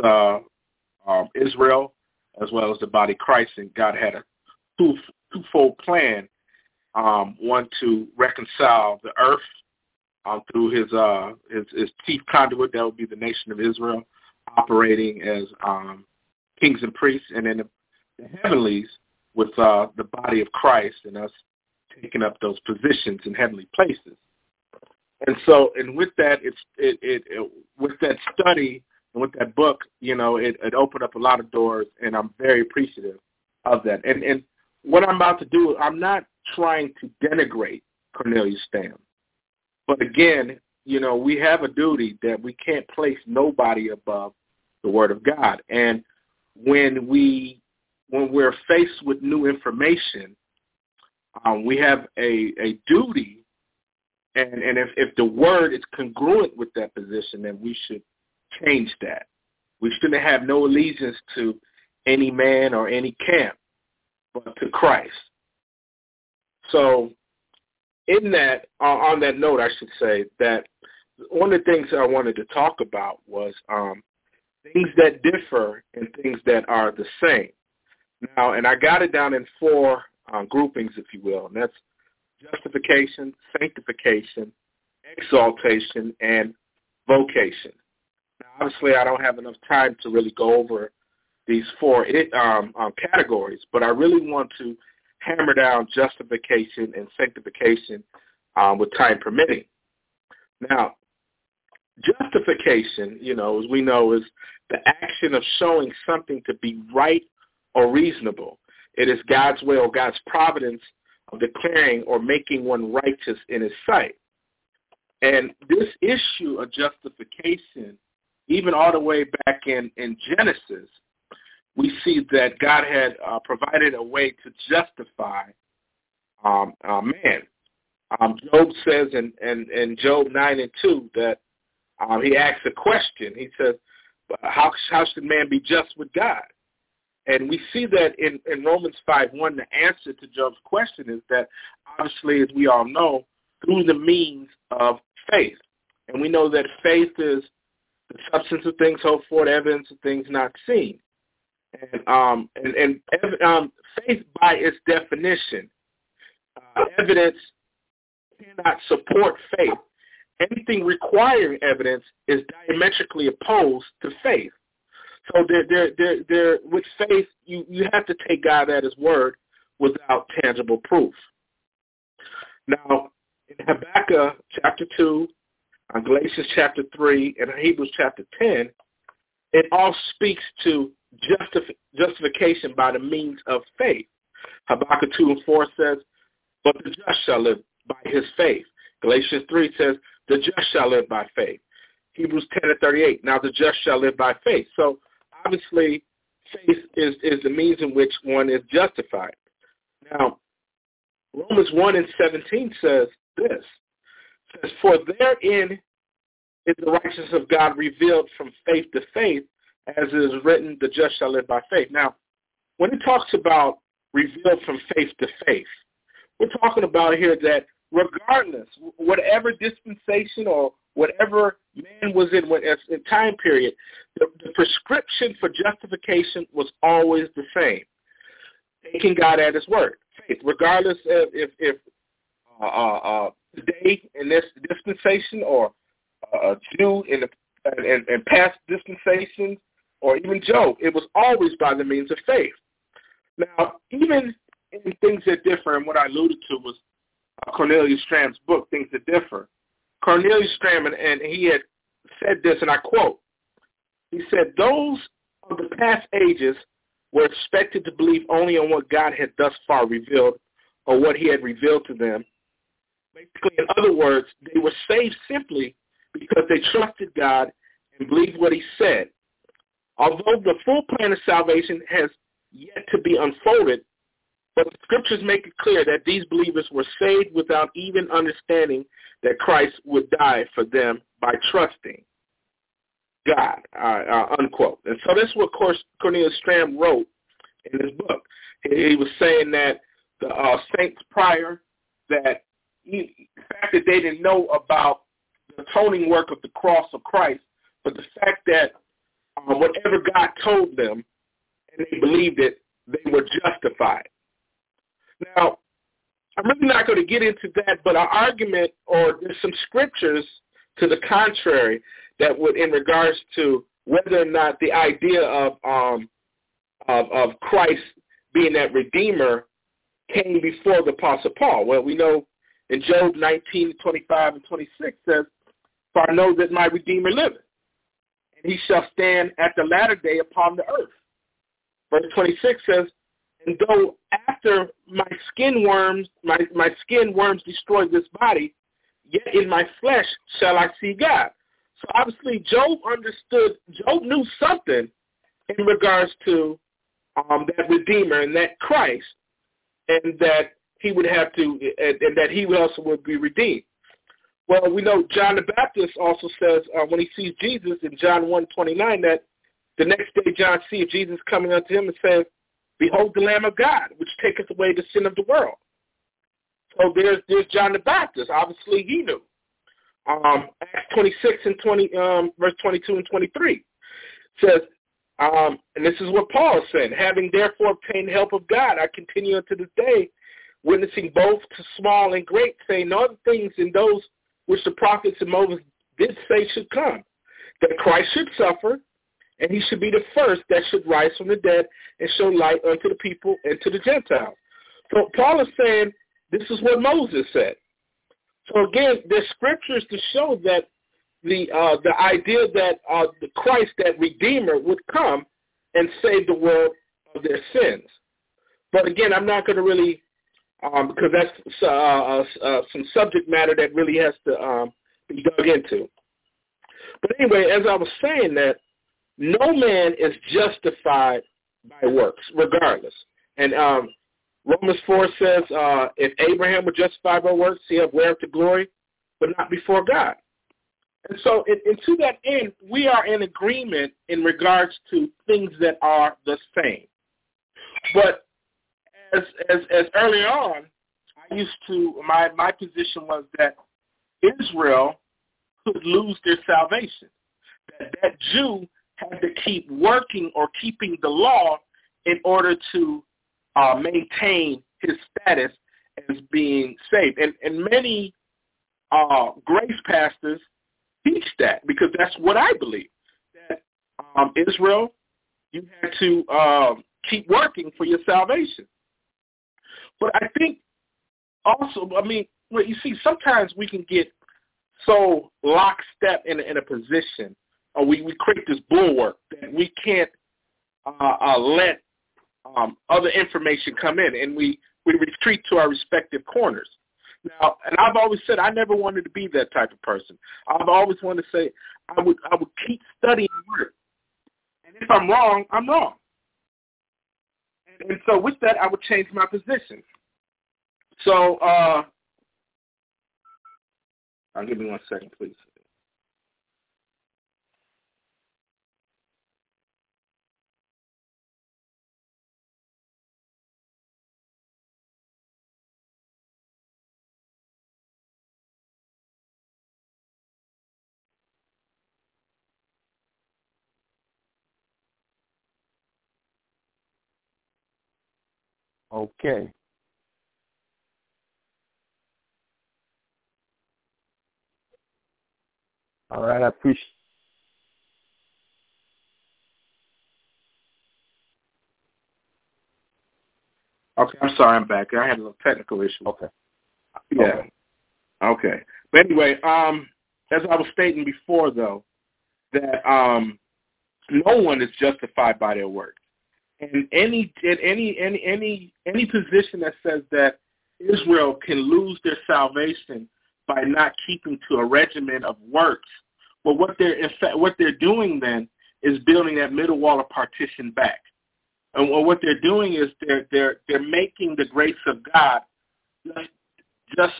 Israel as well as the body of Christ, and God had a twofold plan, one to reconcile the earth through his chief conduit, that would be the nation of Israel, operating as kings and priests, and in the heavenlies with the body of Christ and us taking up those positions in heavenly places. And so, and with that, with that study and with that book, it opened up a lot of doors, and I'm very appreciative of that. And what I'm about to do, I'm not trying to denigrate Cornelius Stam, but again, we have a duty that we can't place nobody above the Word of God. And when we're faced with new information, we have a duty. And if the word is congruent with that position, then we should change that. We shouldn't have no allegiance to any man or any camp, but to Christ. So in that, on that note, I should say that one of the things I wanted to talk about was things that differ and things that are the same. Now, and I got it down in four groupings, if you will, and that's justification, sanctification, exaltation, and vocation. Now, obviously, I don't have enough time to really go over these four categories, but I really want to hammer down justification and sanctification with time permitting. Now, Justification, as we know, is the action of showing something to be right or reasonable. It is God's will or God's providence of declaring or making one righteous in his sight. And this issue of justification, even all the way back in Genesis, we see that God had provided a way to justify man. Job says in Job 9:2 that he asks a question. He says, how should man be just with God? And we see that in Romans 5:1, the answer to Job's question is that, obviously, as we all know, through the means of faith. And we know that faith is the substance of things hoped for, the evidence of things not seen. And faith, by its definition, evidence cannot support faith. Anything requiring evidence is diametrically opposed to faith. So with faith, you have to take God at his word without tangible proof. Now, in Habakkuk chapter 2, Galatians chapter 3, and Hebrews chapter 10, it all speaks to justification by the means of faith. Habakkuk 2:4 says, but the just shall live by his faith. Galatians 3 says, the just shall live by faith. Hebrews 10:38, now the just shall live by faith. So obviously, faith is the means in which one is justified. Now, Romans 1:17 says this, says, for therein is the righteousness of God revealed from faith to faith, as it is written, the just shall live by faith. Now, when it talks about revealed from faith to faith, we're talking about here that regardless, whatever dispensation or whatever man was in time period, the prescription for justification was always the same. Taking God at his word. Faith, regardless of if today in this dispensation or a Jew in past dispensations or even Job, it was always by the means of faith. Now, even in things that differ, and what I alluded to was Cornelius Stram's book, Things That Differ. Cornelius Stram, and he had said this, and I quote, he said, those of the past ages were expected to believe only on what God had thus far revealed or what he had revealed to them. Basically, in other words, they were saved simply because they trusted God and believed what he said. Although the full plan of salvation has yet to be unfolded, but the scriptures make it clear that these believers were saved without even understanding that Christ would die for them by trusting God, unquote. And so that's what Cornelius Stram wrote in his book. He was saying that the saints prior, that the fact that they didn't know about the atoning work of the cross of Christ, but the fact that whatever God told them and they believed it, they were justified. Now, I'm really not going to get into that, but our argument, or there's some scriptures to the contrary that would, in regards to whether or not the idea of Christ being that Redeemer came before the Apostle Paul. Well, we know in Job 19:25 and 26 says, for I know that my Redeemer liveth, and he shall stand at the latter day upon the earth. Verse 26 says, and though after my skin worms destroy this body, yet in my flesh shall I see God. So obviously Job knew something in regards to that Redeemer and that Christ, and that he would have to, and that he also would be redeemed. Well, we know John the Baptist also says when he sees Jesus in John 1:29 that the next day John sees Jesus coming unto him and says, behold the Lamb of God, which taketh away the sin of the world. So there's John the Baptist. Obviously he knew. Acts 26 and 20, verse 22 and 23 says, and this is what Paul said, having therefore obtained help of God, I continue unto this day, witnessing both to small and great, saying all the things in those which the prophets and Moses did say should come, that Christ should suffer, and he should be the first that should rise from the dead and show light unto the people and to the Gentiles. So Paul is saying this is what Moses said. So again, there's scriptures to show that the idea that the Christ, that Redeemer, would come and save the world of their sins. But again, I'm not going to really, because that's some subject matter that really has to be dug into. But anyway, as I was saying, that no man is justified by works, regardless. And Romans 4 says, if Abraham were justified by works, he have whereof to glory, but not before God. And so, and to that end, we are in agreement in regards to things that are the same. But as earlier on, I used to, my position was that Israel could lose their salvation. That Jew had to keep working or keeping the law in order to maintain his status as being saved. And many grace pastors teach that, because that's what I believe. That Israel, you had to keep working for your salvation. But I think also, I mean, well, you see, sometimes we can get so lockstep in a position, or we create this bulwark that we can't let other information come in, and we retreat to our respective corners. Now, and I've always said I never wanted to be that type of person. I've always wanted to say I would keep studying the word, and if I'm wrong, I'm wrong. And so with that, I would change my position. So, give me 1 second, please. Okay. All right, I appreciate. Okay, I'm sorry, I'm back. I had a little technical issue. Okay. Yeah. Okay. But anyway, as I was stating before, though, that no one is justified by their work. And any position that says that Israel can lose their salvation by not keeping to a regimen of works, well, what they're doing then is building that middle wall of partition back. And what they're doing is they're making the grace of God just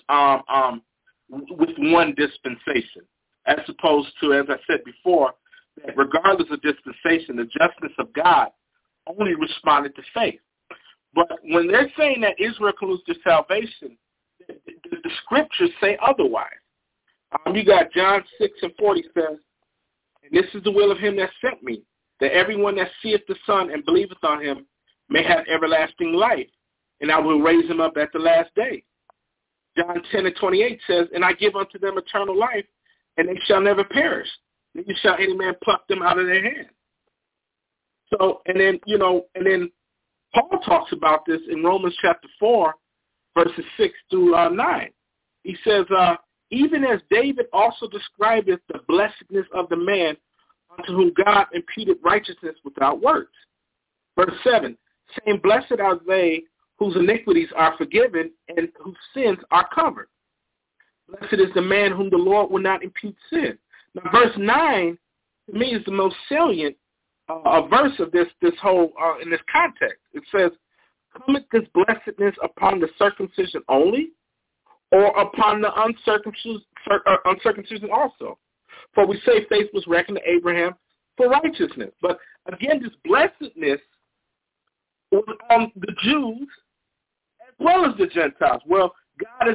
with one dispensation, as opposed to, as I said before, that regardless of dispensation, the justice of God only responded to faith. But when they're saying that Israel can lose their salvation, the scriptures say otherwise. You got John 6:40 says, and this is the will of him that sent me, that everyone that seeth the Son and believeth on him may have everlasting life, and I will raise him up at the last day. John 10:28 says, and I give unto them eternal life, and they shall never perish. Neither shall any man pluck them out of their hand. So, and then Paul talks about this in Romans chapter 4, verses 6 through 9. He says, even as David also describeth the blessedness of the man unto whom God imputed righteousness without works. Verse 7, saying, blessed are they whose iniquities are forgiven and whose sins are covered. Blessed is the man whom the Lord will not impute sin. Now, verse 9, to me, is the most salient verse of this whole, in this context. It says, cometh this blessedness upon the circumcision only, or upon the uncircumcision also? For we say faith was reckoned to Abraham for righteousness. But again, this blessedness was on the Jews as well as the Gentiles. Well, God is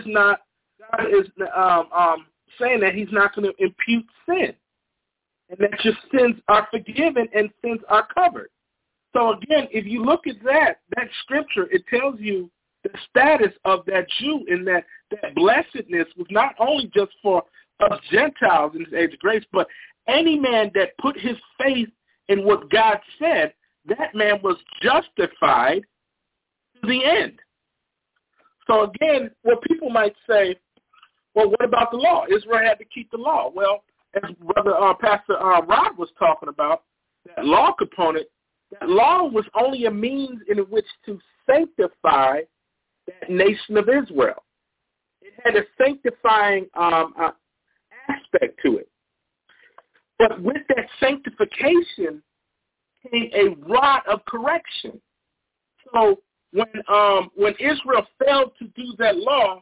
saying that he's not going to impute sin, and that your sins are forgiven and sins are covered. So again, if you look at that scripture, it tells you the status of that Jew, in that blessedness was not only just for us Gentiles in this age of grace, but any man that put his faith in what God said, that man was justified to the end. So again, what people might say, well, what about the law? Israel had to keep the law. Well, as Brother Pastor Rod was talking about, that law component, that law was only a means in which to sanctify that nation of Israel. It had a sanctifying aspect to it. But with that sanctification came a rod of correction. So when Israel failed to do that law,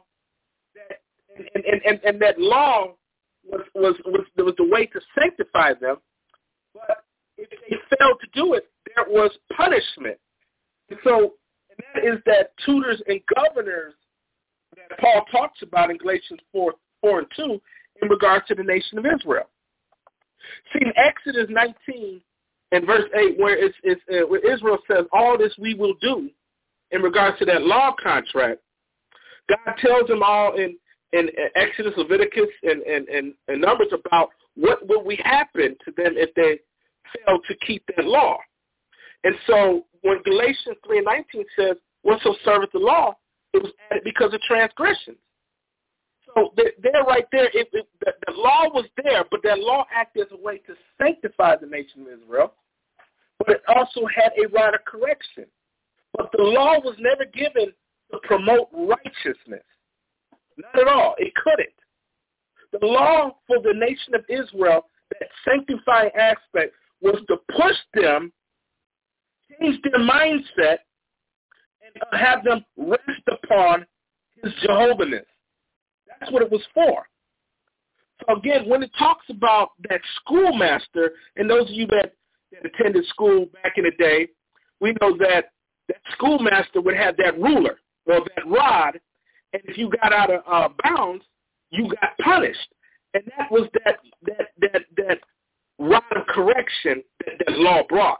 and that law was the way to sanctify them, but if they failed to do it, there was punishment. And that is that tutors and governors that Paul talks about in Galatians 4:4 and 2 in regards to the nation of Israel. See, in Exodus 19 and verse 8, where Israel says, all this we will do in regards to that law contract, God tells them all in Exodus, Leviticus, and Numbers about what will happen to them if they fail to keep that law. And so when Galatians 3:19 says, whatso serveth the law, it was added because of transgressions. So there right there, the law was there, but that law acted as a way to sanctify the nation of Israel, but it also had a rod of correction. But the law was never given to promote righteousness. Not at all. It couldn't. The law for the nation of Israel, that sanctifying aspect, was to push them, change their mindset, and have them rest upon his Jehovah-ness. That's what it was for. So again, when it talks about that schoolmaster, and those of you that attended school back in the day, we know that schoolmaster would have that ruler or that rod, and if you got out of bounds, you got punished. And that was that rod of correction that law brought.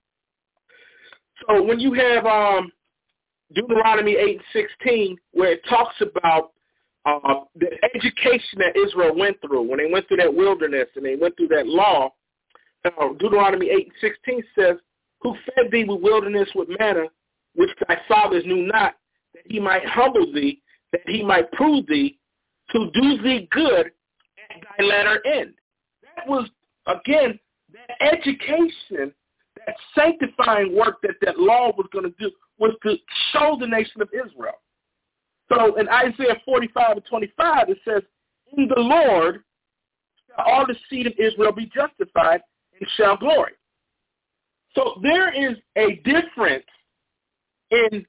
So when you have Deuteronomy 8:16, where it talks about the education that Israel went through, when they went through that wilderness and they went through that law, Deuteronomy 8:16 says, who fed thee with wilderness with manna, which thy fathers knew not, that he might humble thee, that he might prove thee, to do thee good at thy latter end. That was, again, that education, that sanctifying work that law was going to do, was to show the nation of Israel. So in Isaiah 45:25, it says, in the Lord shall all the seed of Israel be justified and shall glory. So there is a difference in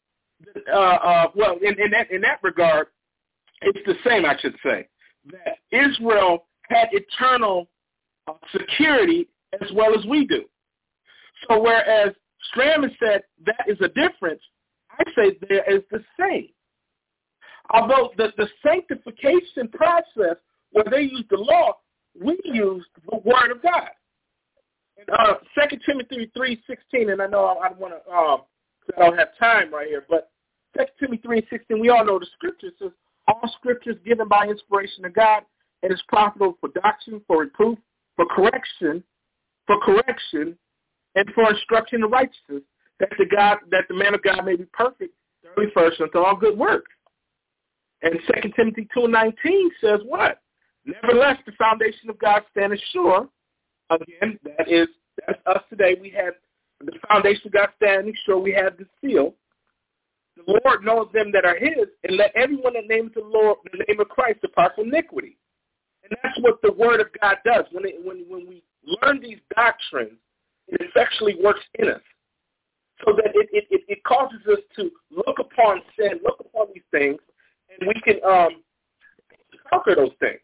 that regard. It's the same, I should say, that Israel had eternal security as well as we do. So whereas Straman said that is a difference, I say there is the same. Although the sanctification process, where they used the law, we used the Word of God. 2 Timothy 3:16, and I know I want to, I don't have time right here, but 2 Timothy 3:16, we all know the scripture says, all scripture is given by inspiration of God and is profitable for doctrine, for reproof, for correction, and for instruction in righteousness, that the man of God may be perfect, thoroughly furnished unto all good works. And 2 Timothy 2:19 says what? Nevertheless, the foundation of God standeth sure. Again, that's us today. We have the foundation of God standing sure. We have the seal. The Lord knows them that are his, and let everyone that names the Lord, the name of Christ, depart from iniquity. And that's what the Word of God does. When we learn these doctrines, it effectually works in us, so that it causes us to look upon sin, look upon these things, and we can conquer those things.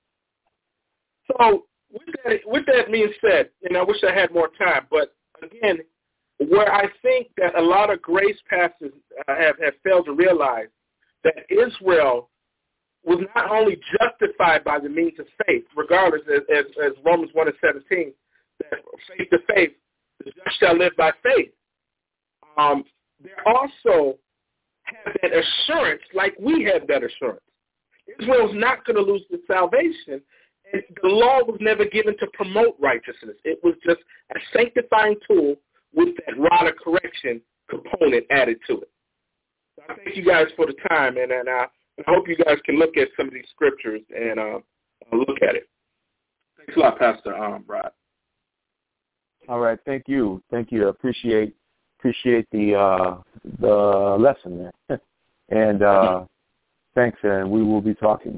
So with that being said, and I wish I had more time, but again, where I think that a lot of grace pastors have failed to realize that Israel was not only justified by the means of faith, regardless, as Romans 1:17, that faith to faith, the just shall live by faith. They also have that assurance like we have that assurance. Israel is not going to lose the salvation, and the law was never given to promote righteousness. It was just a sanctifying tool with that rod of correction component added to it. So I thank you guys for the time, and I hope you guys can look at some of these scriptures and look at it. Thanks a lot, Pastor Brad. All right, thank you. Appreciate the lesson there, and thanks. And we will be talking.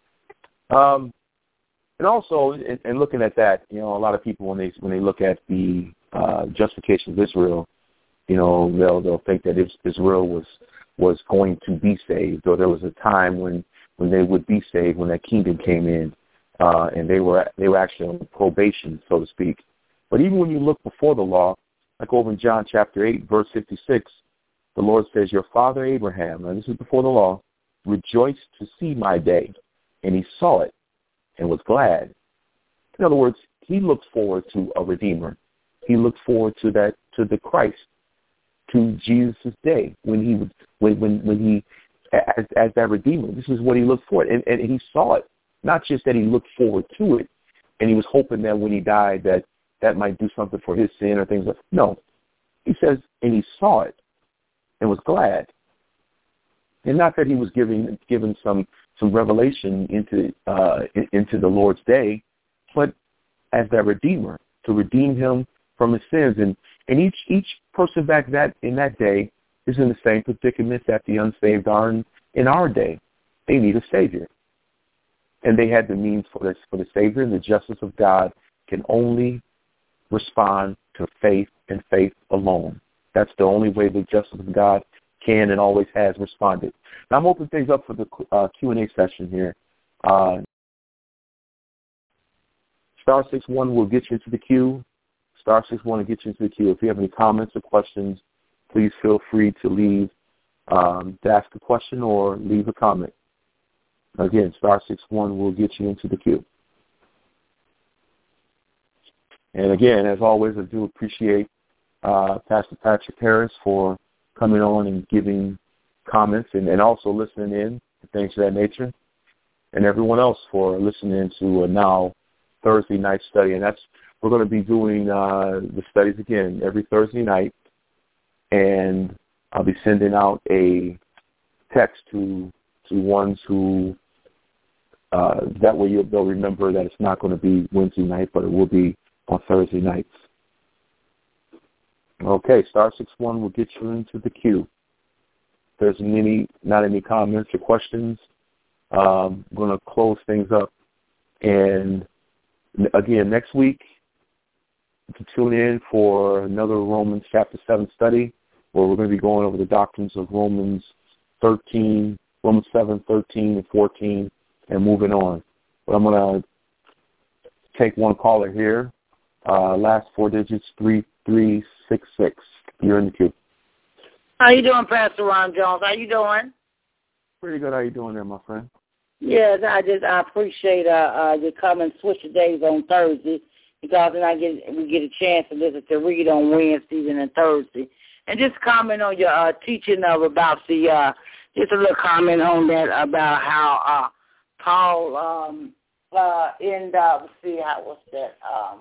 And also, in looking at that, a lot of people when they look at the justification of Israel, they'll think that Israel was going to be saved, or there was a time when they would be saved, when that kingdom came in, and they were actually on probation, so to speak. But even when you look before the law, like over in John chapter 8, verse 56, the Lord says, "Your father Abraham," and this is before the law, "rejoiced to see my day, and he saw it and was glad." In other words, he looked forward to a Redeemer. He looked forward to the Christ, to Jesus' day when he as that Redeemer. This is what he looked for, and he saw it. Not just that he looked forward to it, and he was hoping that when he died that might do something for his sin or things like that. No, he says, and he saw it and was glad. And not that he was given some revelation into the Lord's day, but as that Redeemer, to redeem him from his sins. And each person back in that day is in the same predicament that the unsaved are in our day. They need a Savior. And they had the means for the Savior, and the justice of God can only respond to faith and faith alone. That's the only way the justice of God can and always has responded. Now I'm opening things up for the Q&A session here. Star 61 will get you into the queue. Star 61 will get you into the queue. If you have any comments or questions, please feel free to leave, to ask a question or leave a comment. Again, Star 61 will get you into the queue. And again, as always, I do appreciate Pastor Patrick Harris for coming on and giving comments and also listening in and things of that nature, and everyone else for listening to a now Thursday night study. And we're going to be doing the studies again every Thursday night, and I'll be sending out a text to ones who that way they'll remember that it's not going to be Wednesday night, but it will be on Thursday nights. Okay, Star 61 will get you into the queue. If there's not any comments or questions, I'm going to close things up. And again, next week, you can tune in for another Romans chapter 7 study, where we're going to be going over the doctrines of Romans 7, 13, and 14, and moving on. But I'm going to take one caller here. Last four digits, 3366. You're in the queue. How you doing, Pastor Ron Jones? How you doing? Pretty good. How you doing there, my friend? Yes, I appreciate you coming switch the days on Thursday, because then we get a chance to listen to read on Wednesdays and then Thursday. And just comment on your teaching about just a little comment on that about how Paul let's see, what's that?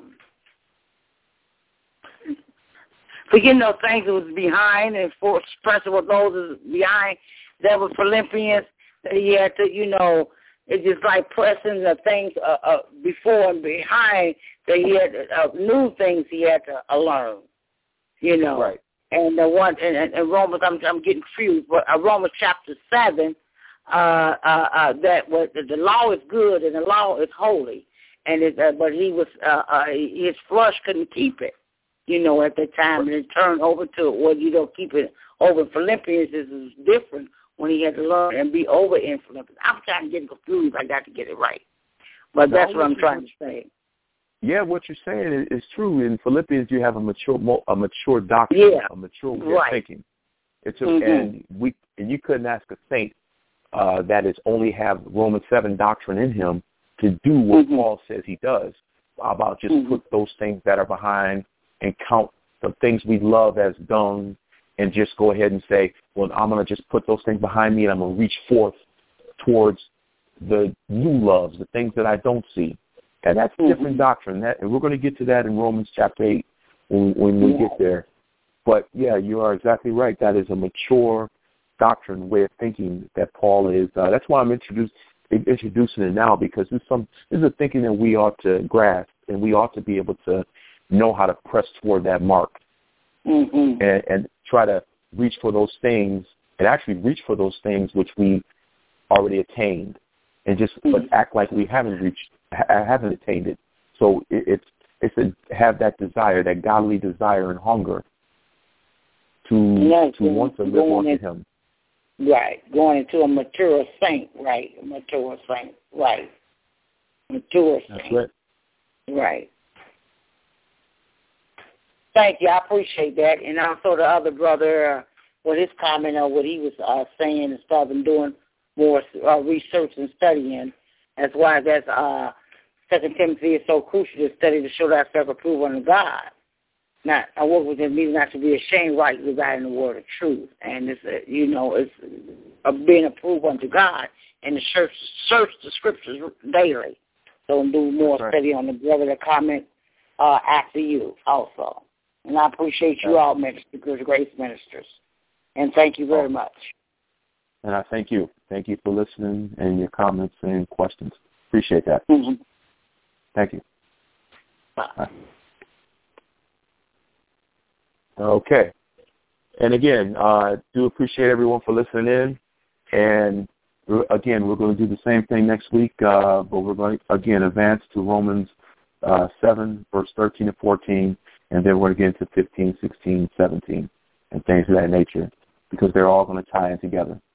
Forgetting those things that was behind and for expressing what those is behind, that was Philippians, that he had to, it's just like pressing the things before and behind, that he had new things he had to learn, Right. And the one in Romans, I'm getting confused, but Romans chapter 7, that was the law is good and the law is holy, and but he was his flesh couldn't keep it, at the time, and it turned over to it. Well, you don't keep it over. Philippians is different when he had to learn and be over in Philippians. I'm trying to get confused. I got to get it right, but that's what I'm trying to say. Yeah, what you're saying is true. In Philippians, you have a mature doctrine, a mature way of thinking. And you couldn't ask a saint that is only have Romans 7 doctrine in him to do what Paul says he does, about just put those things that are behind and count the things we love as dung, and just go ahead and say, well, I'm going to just put those things behind me, and I'm going to reach forth towards the new loves, the things that I don't see. And that's a different doctrine. And we're going to get to that in Romans chapter 8 when we get there. But, yeah, you are exactly right. That is a mature doctrine, way of thinking that Paul is. That's why I'm introducing it now because this is a thinking that we ought to grasp, and we ought to be able to know how to press toward that mark and try to reach for those things, and actually reach for those things which we already attained, and just but act like we haven't attained it. So it's to have that desire, that godly desire and hunger to want to live on to Him. Right, going into a mature saint, right? A mature saint, right? Mature saint. That's right. Right. Thank you. I appreciate that. And also the other brother, with his comment on what he was saying and stuff, and doing more research and studying, as why that's 2 Timothy is so crucial to study to show thyself approved unto God. Not I work with them, meaning not to be ashamed, rightly dividing the word of truth, and it's it's being approved unto God, and to search the scriptures daily. So do more study on the brother that comment after you also. And I appreciate you all, ministers, grace ministers, and thank you very much. And I thank you. Thank you for listening and your comments and questions. Appreciate that. Thank you. Bye. Okay. And again, do appreciate everyone for listening in. And again, we're going to do the same thing next week, but we're going to, again, advance to Romans 7, verse 13 and 14, and then we're going to get into 15, 16, 17, and things of that nature, because they're all going to tie in together.